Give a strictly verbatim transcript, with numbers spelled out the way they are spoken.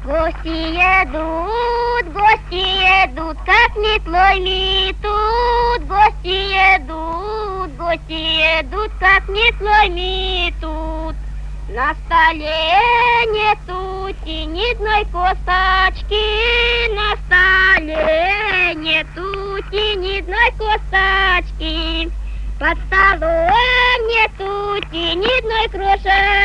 Гости едут, гости едут, как метлой метут. Гости едут, гости едут, как метлой метут. На столе нету ни одной косточки, на столе нету ни одной косточки. Под столом нету ни одной крошечки.